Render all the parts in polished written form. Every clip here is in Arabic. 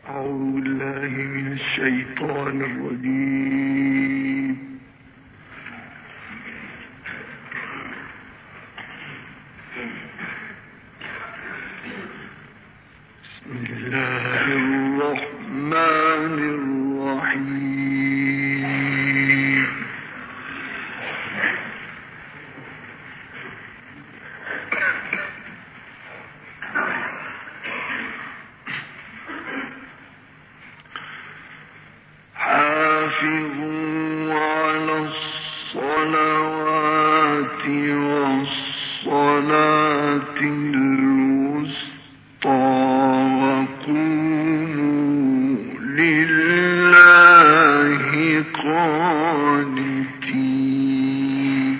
أعوذ بالله من الشيطان الرجيم. بسم الله الرحمن الرحيم. حافظوا على الصلوات والصلاة الوسطى وقوموا لله قانتين.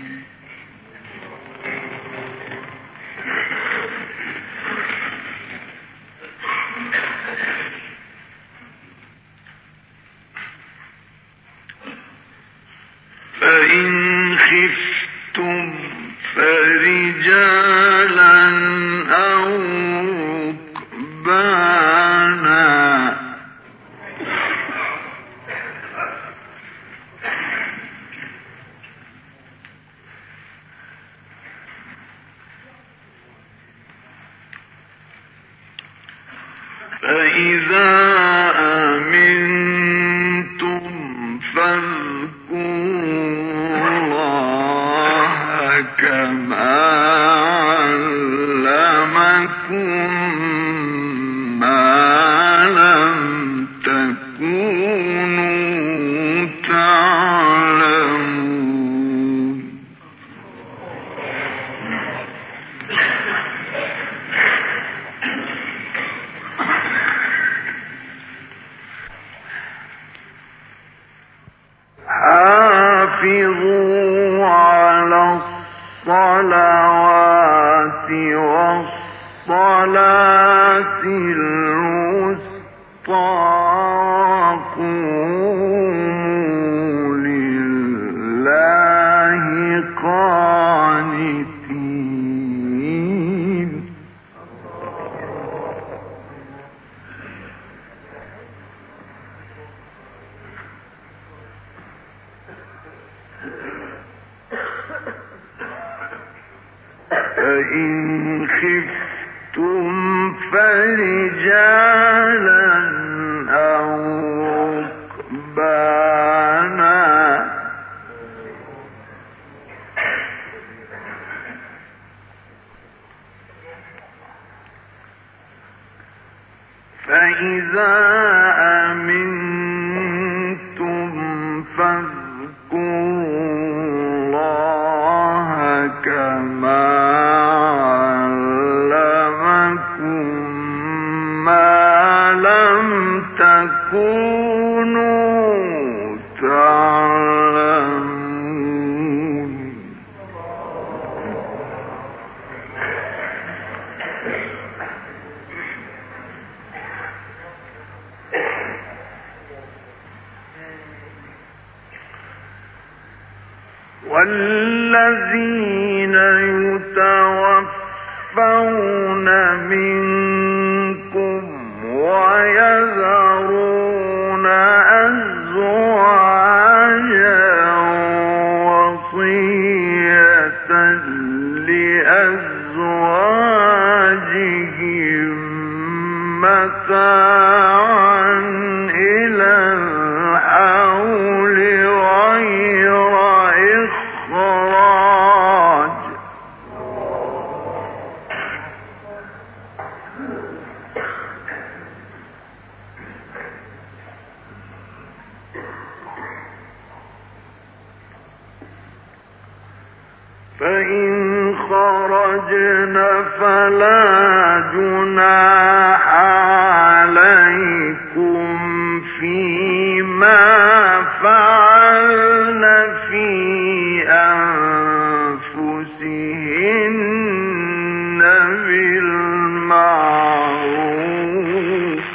فإن خفتم فرجالا أو ركبانا فإذا أمنتم فاذكروا كما علمكم ما لم تكونوا تعلمون. حافظوا على الصلوات والصلاة الوسطى وقوموا لله قانتين. فإن خفتم فرجالا أو ركبانا فإذا أمنتم فاذكروا الله كما علمكم ما لم تكونوا تعلمون. والذين يتوفون منكم ويذرون أزواجا وصية لأزواجهم متاعا إلى الحول غير إخراج. فإن خرجن فلا جناح عليكم فيما فعلن في أنفسهن بالمعروف.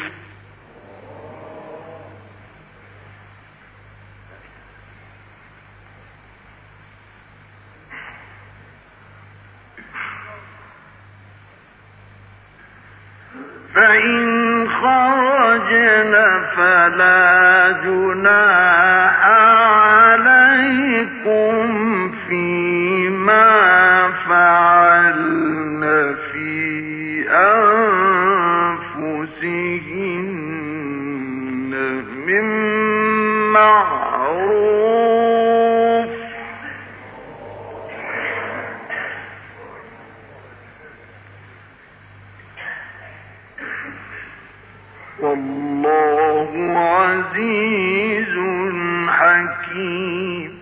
فإن خرجن فلا جناح عليكم فيما فعلن في أنفسهن من معروف والله عزيز حكيم.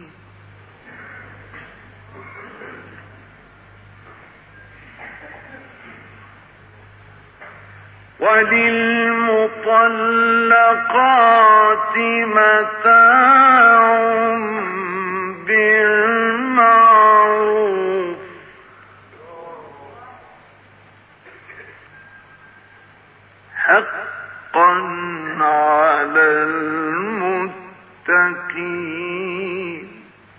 وللمطلقات متاع بالمعروف حقا على المتقين.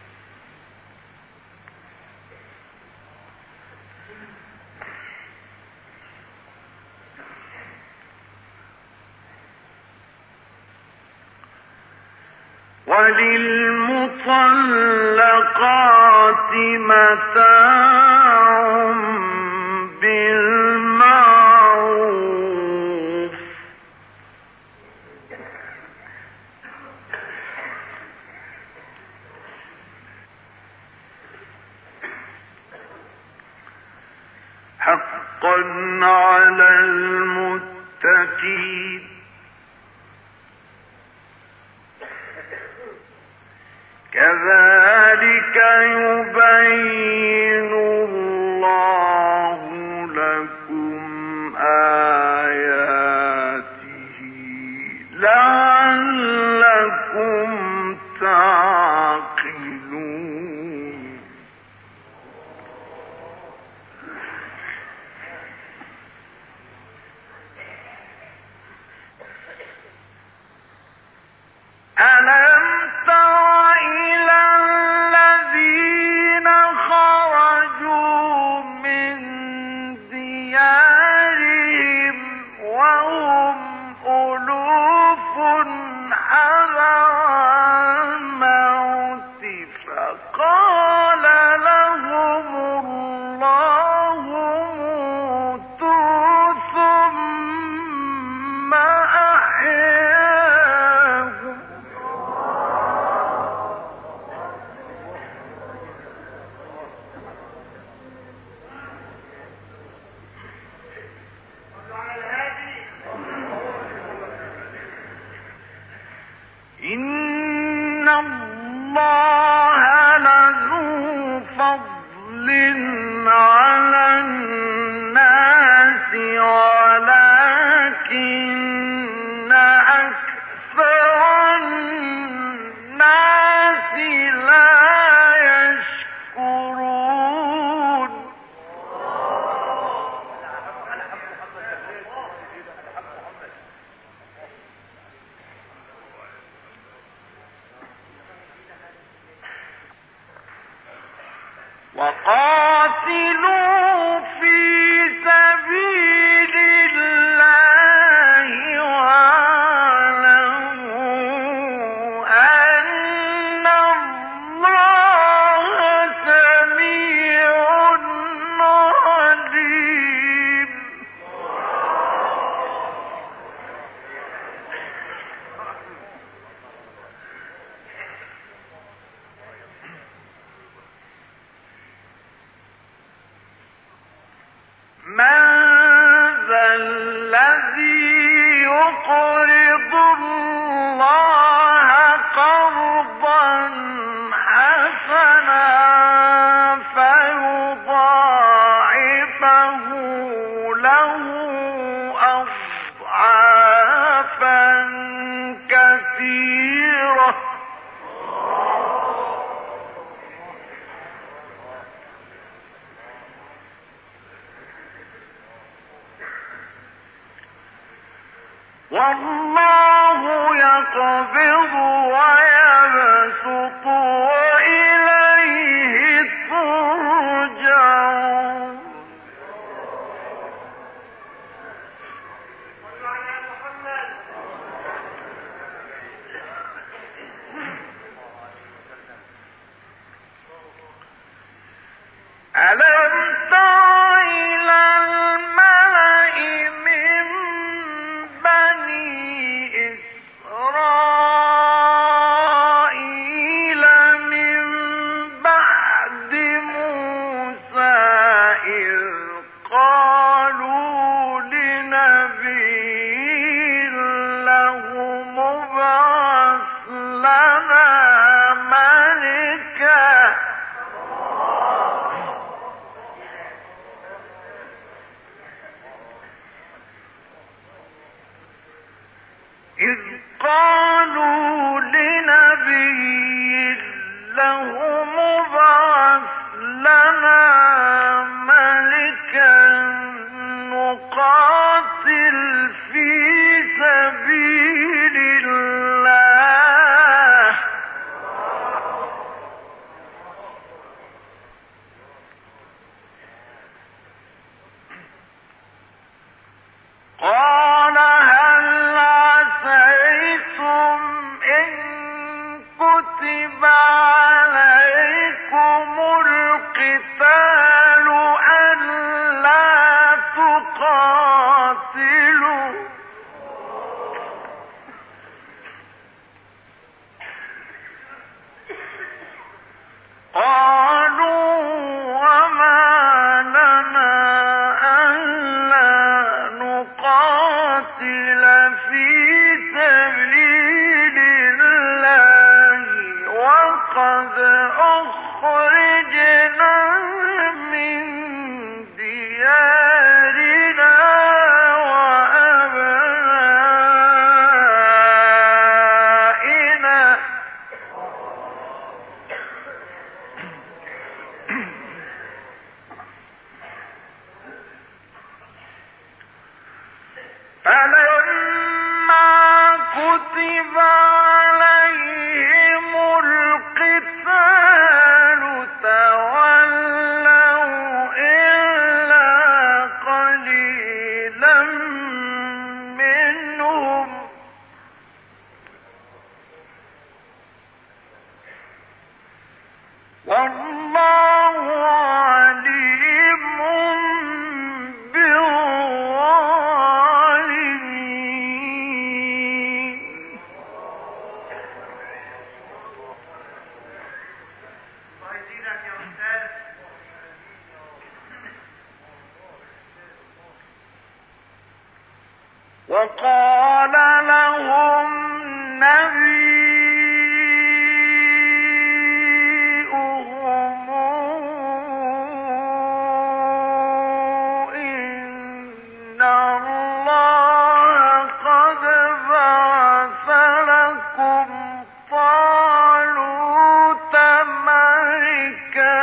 وللمطلقات متاع بالمعروف حقا على المتقين. كذلك يبين الله لكم آياته لعلكم تعقلون. ألم تر إلى الذين خرجوا من ديارهم وهم ألوف حذر الموت فقال لهم الله موتوا ثم أحياهم إن الله لذو فضل على الناس ولكن أكثر الناس لا يشكرون. وقاتلوا في سبيل الله واعلموا أن الله سميع عليم. من ذا الذي يقرض الله قرضا حسنا فيضاعفه له أضعافا كثيرة والله يقبض ويبسط وإليه ترجعون. إذ قالوا لنبي له مبعث لنا ملكا نقاتل في سبيل الله قال هل عسيتم إن كتب عليكم القتال ألا تقاتلوا قالوا وما لنا ألا نقاتل في سبيل الله وقد أخرجنا من ديارنا وأبنائنا فلما كتب عليهم القتال تولوا إلا قليلا منهم والله عليم بالظالمين وقال لهم نبيهم إن الله قد بعث لكم طالوت ملكا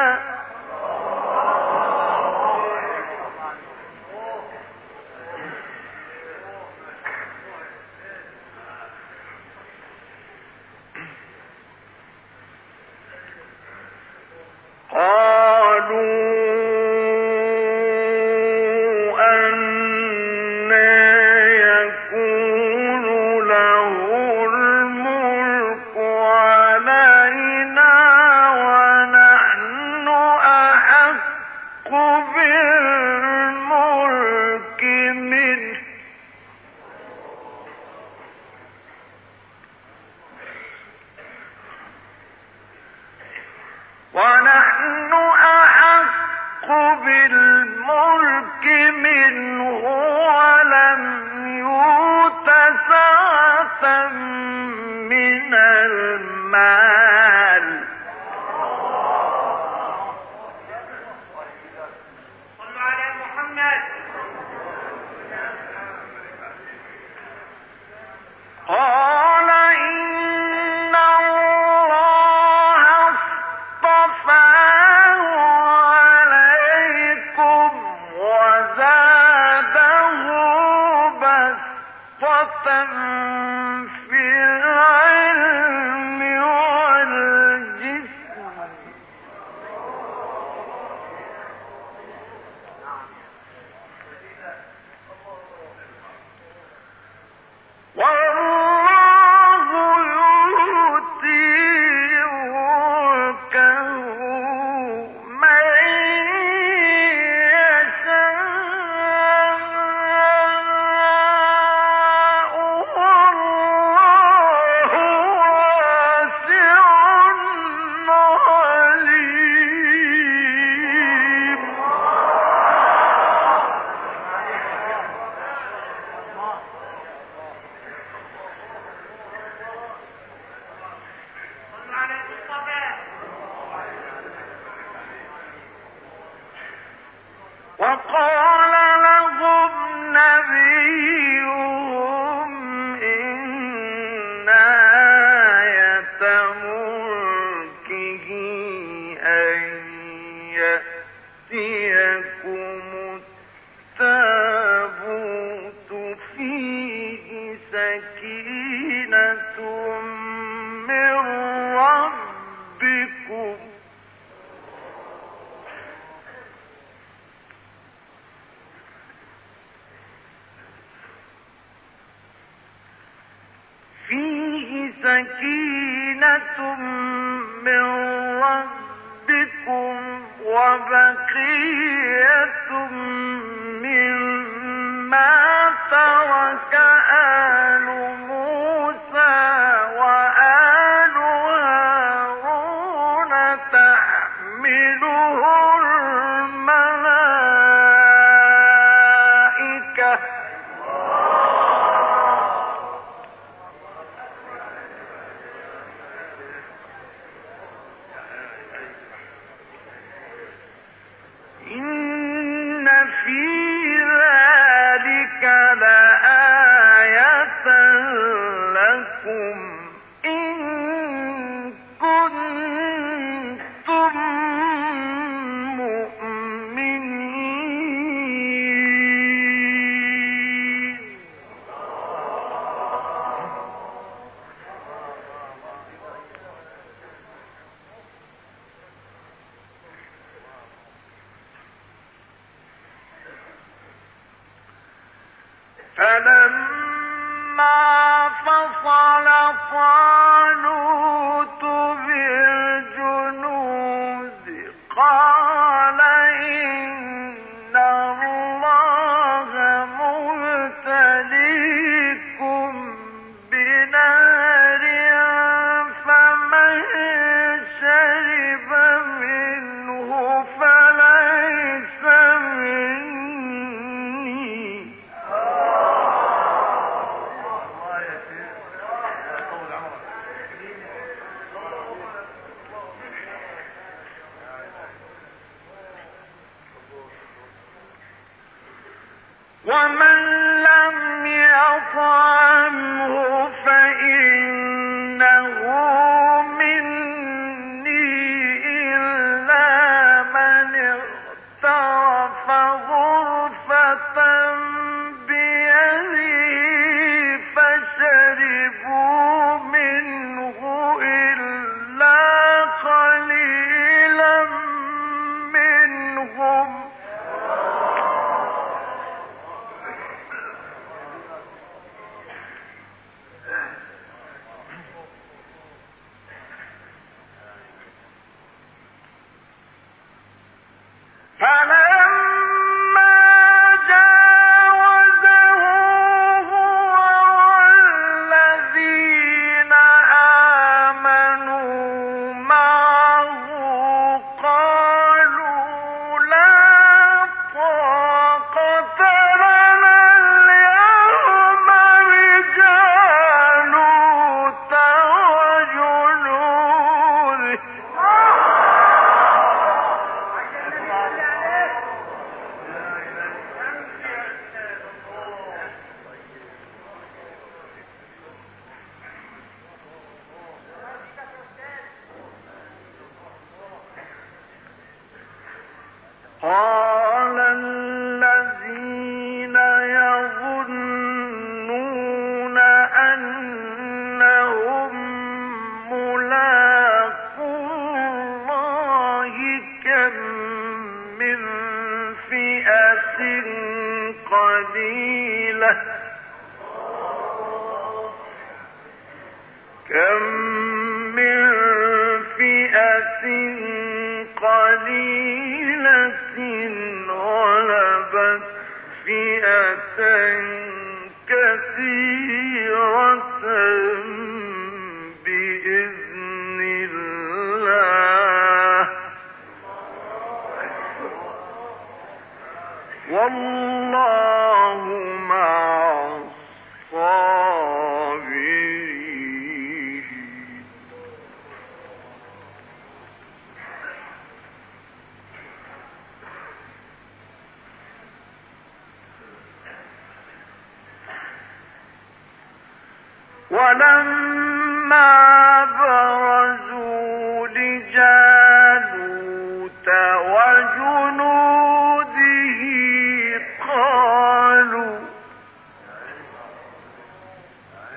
ونحن أحق بالملك منه ولم يؤت سعة من المال صلوا على محمد قال إن الله اصطفاه عليكم وزاده بسطة في العلم والجسم والله يؤتي ملكه من يشاء والله سكينة من ربكم فيه سكينة من ربكم وبقية مما ترك آل موسى وآل هارون تحمله الملائكة إن في ذلك لآية لكم إن كنتم مؤمنين فلما فصل طالوت بالجنود قال إن الله مبتليكم بنهر فمن شرب منه فليس مني ومن لم يطعمه فإنه مني إلا من اغترف غرفة بيده فشربوا منه إلا قليلا منهم فلما جاوزه هو والذين آمنوا معه قالوا لا طاقة لنا اليوم بجالوت وجنوده قال الذين يظنون أنهم ملاقو الله كم من فئة قليلة كم من فئة قليلة غلبت فئة كثيرة بإذن الله والله مع الصابرين ولما برزوا لجالوت وجنوده قالوا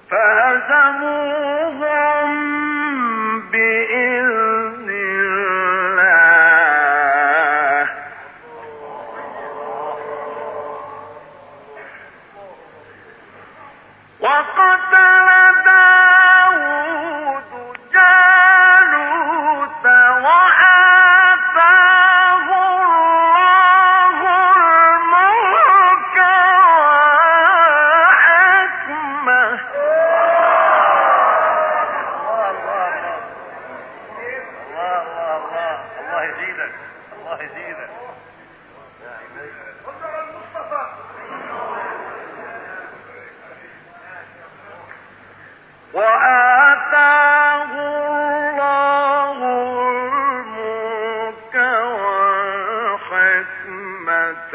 فهزموهم بإذن الله وقتل داود جالوت وآتاه الله الملك والحكمة الله يزيدك الله يزيدك وآتاه الله الملك والحكمة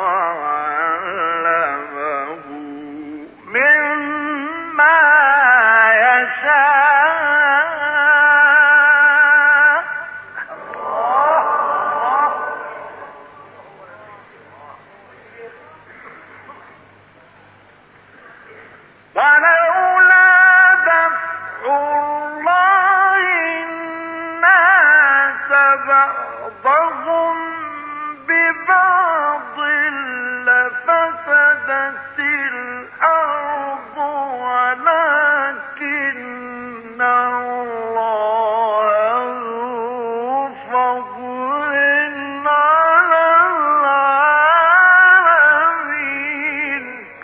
وعلمه مما يشاء ولولا دفع الله الناس بعضهم ببعض لفسدت الأرض ولكن الله ذو فضل على العالمين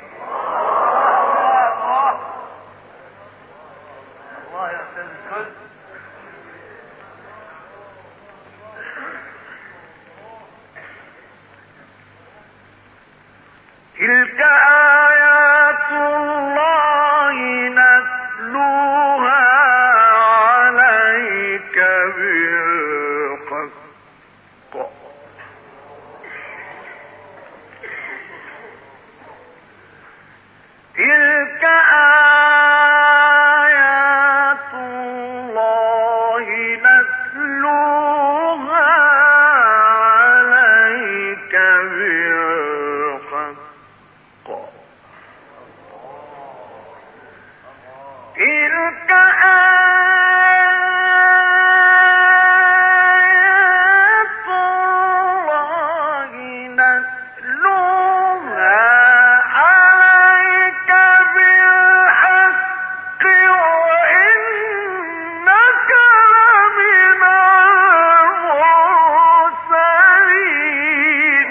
الله يا أستاذ الكل تلك آيات الله نتلوها عليك بالحق تلك آيات الله نتلوها عليك بالحق تلك آيات الله نتلوها عليك بالحق وإنك لمن المرسلين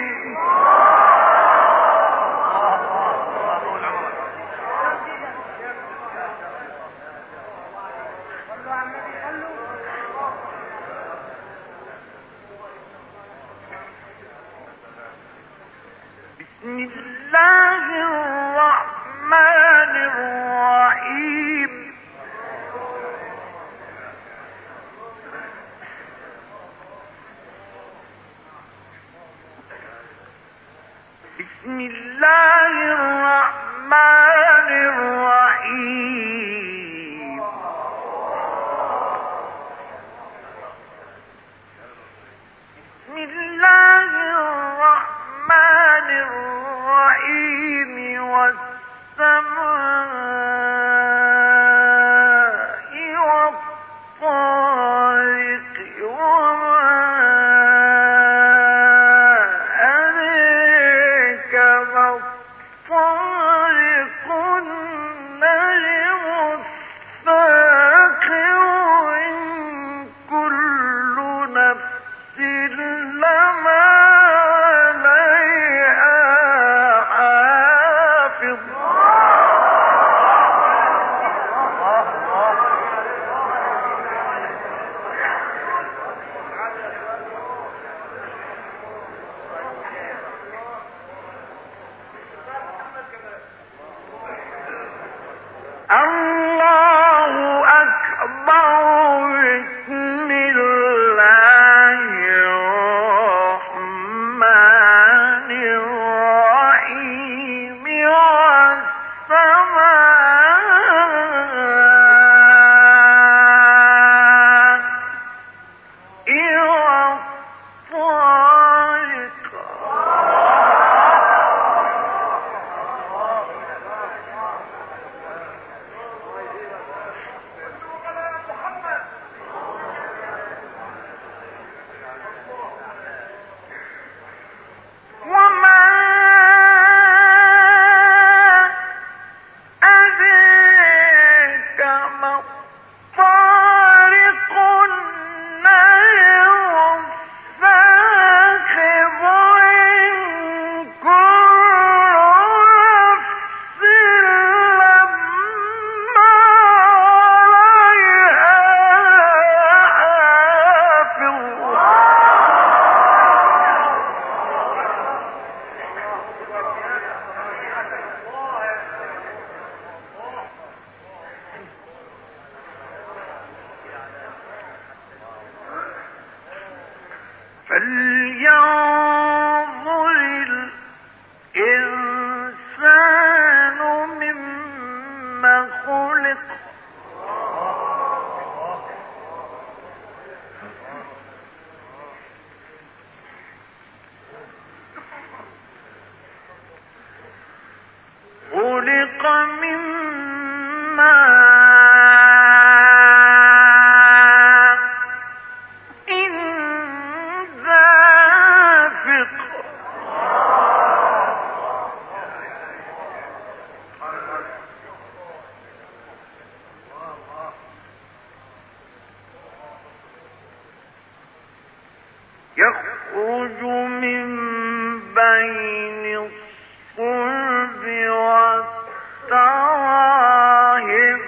بسم الله الرحمن الرحيم بسم الله الرحمن الرحيم بسم الله الرحمن الرحيم والسماء والطارق وما أدريك ما الطارق النجم الثاقب إن كل نفس لما عليها حافظ فلينظر الإنسان مما خلق خلق من ماء دافق يخرج من بين الصلب والترائب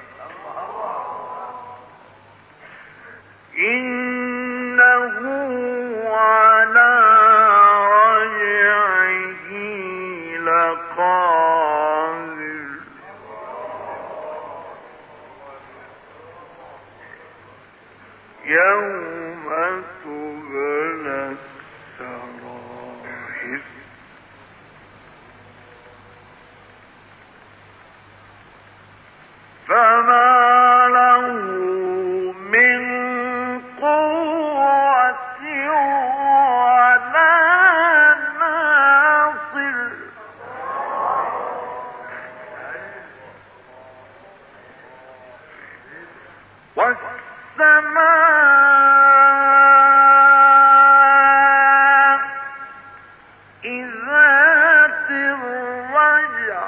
إنه على رجعه لقادر يوم تبلى السرائر فما له من قوة ولا ناصر والسماء ذات الرجع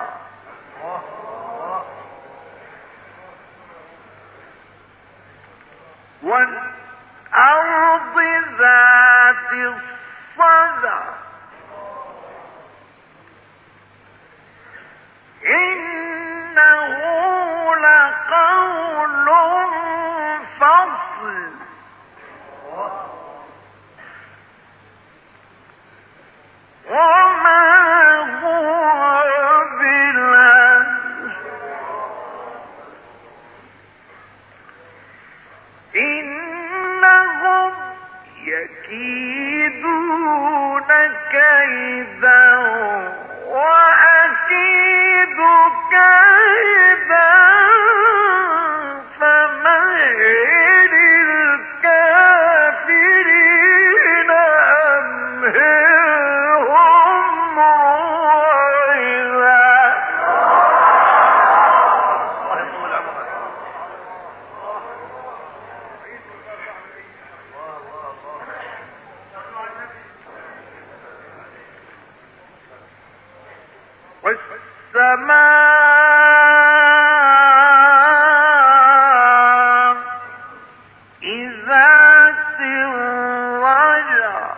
والأرض ذات الصدع إنه لقول فصل وما هو بالهزل إنهم يكيدون كيدا وأكيد كيدا فمهل الكافرين أمهلهم رويدا والسماء ذات الرجع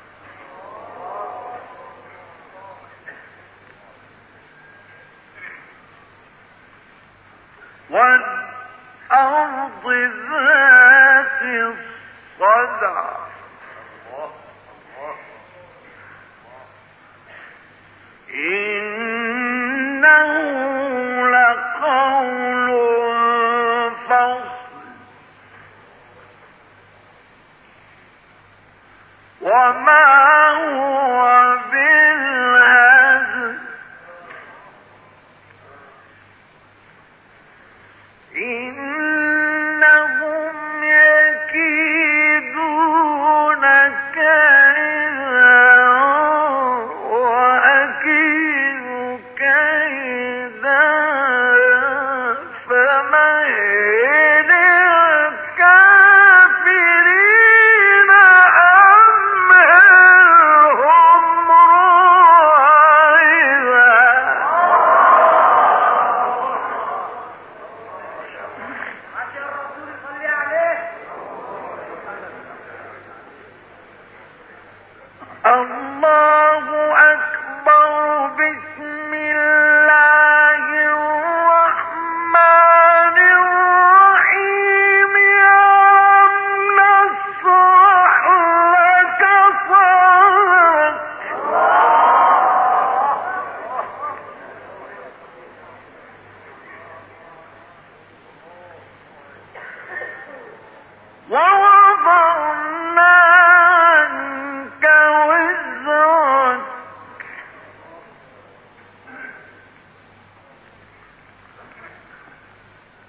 والأرض ذات الصدع إنه لقول فصل وما هو بالهزل إنهم يكيدون كيدا وأكيد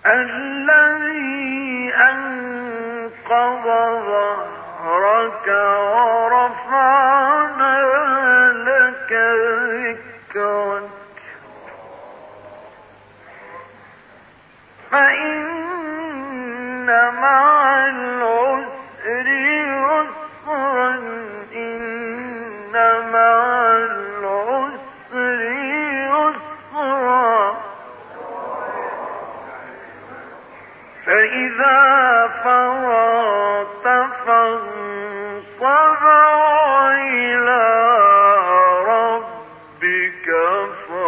الذي أنقض ظهرك ورفعنا لك ذكرك فإن مع العسر يسرا إن مع العسر يسرا فإذا فرغت فانصب إلى ربك